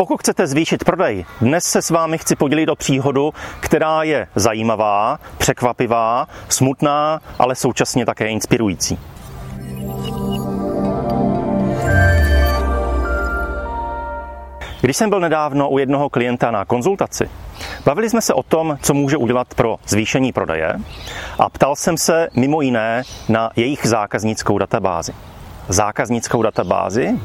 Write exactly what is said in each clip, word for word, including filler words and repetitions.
Pokud chcete zvýšit prodej, dnes se s vámi chci podělit o příhodu, která je zajímavá, překvapivá, smutná, ale současně také inspirující. Když jsem byl nedávno u jednoho klienta na konzultaci, bavili jsme se o tom, co může udělat pro zvýšení prodeje a ptal jsem se mimo jiné na jejich zákaznickou databázi. Zákaznickou databázi?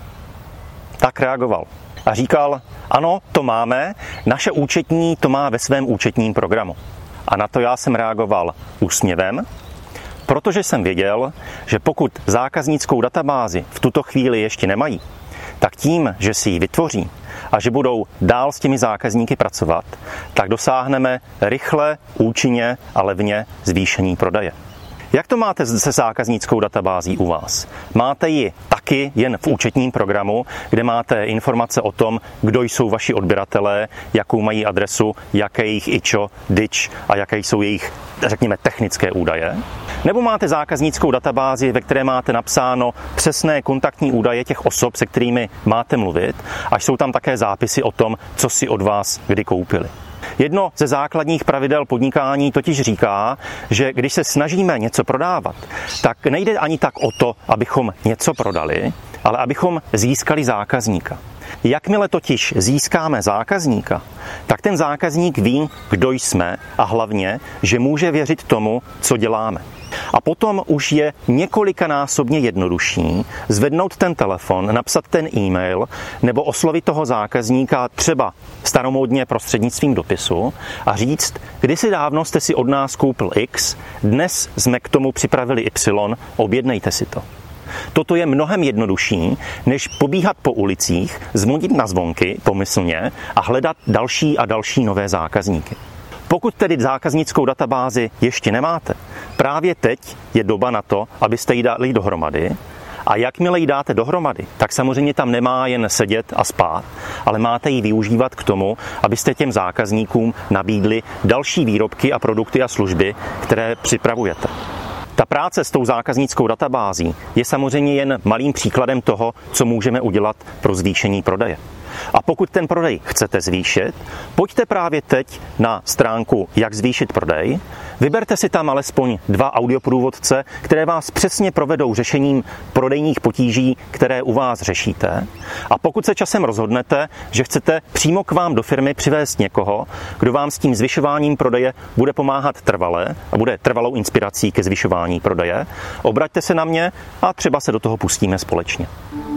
Tak reagoval a říkal, ano, to máme, naše účetní to má ve svém účetním programu. A na to já jsem reagoval úsměvem, protože jsem věděl, že pokud zákaznickou databázi v tuto chvíli ještě nemají, tak tím, že si ji vytvoří a že budou dál s těmi zákazníky pracovat, tak dosáhneme rychle, účinně a levně zvýšení prodeje. Jak to máte se zákaznickou databází u vás? Máte ji taky jen v účetním programu, kde máte informace o tom, kdo jsou vaši odběratelé, jakou mají adresu, jaké je jejich ičo, dič a jaké jsou jejich, řekněme, technické údaje? Nebo máte zákaznickou databázi, ve které máte napsáno přesné kontaktní údaje těch osob, se kterými máte mluvit, až jsou tam také zápisy o tom, co si od vás kdy koupili? Jedno ze základních pravidel podnikání totiž říká, že když se snažíme něco prodávat, tak nejde ani tak o to, abychom něco prodali, ale abychom získali zákazníka. Jakmile totiž získáme zákazníka, tak ten zákazník ví, kdo jsme a hlavně, že může věřit tomu, co děláme. A potom už je několikanásobně jednodušší zvednout ten telefon, napsat ten e-mail nebo oslovit toho zákazníka třeba staromódně prostřednictvím dopisu a říct, kdysi dávno jste si od nás koupil X, dnes jsme k tomu připravili Y, objednejte si to. Toto je mnohem jednodušší, než pobíhat po ulicích, zvonit na zvonky pomyslně a hledat další a další nové zákazníky. Pokud tedy zákaznickou databázi ještě nemáte, právě teď je doba na to, abyste ji dali dohromady. A jakmile ji dáte dohromady, tak samozřejmě tam nemá jen sedět a spát, ale máte ji využívat k tomu, abyste těm zákazníkům nabídli další výrobky a produkty a služby, které připravujete. Ta práce s tou zákaznickou databází je samozřejmě jen malým příkladem toho, co můžeme udělat pro zvýšení prodeje. A pokud ten prodej chcete zvýšit, pojďte právě teď na stránku Jak zvýšit prodej, vyberte si tam alespoň dva audioprůvodce, které vás přesně provedou řešením prodejních potíží, které u vás řešíte. A pokud se časem rozhodnete, že chcete přímo k vám do firmy přivést někoho, kdo vám s tím zvyšováním prodeje bude pomáhat trvale a bude trvalou inspirací ke zvyšování prodeje, obraťte se na mě a třeba se do toho pustíme společně.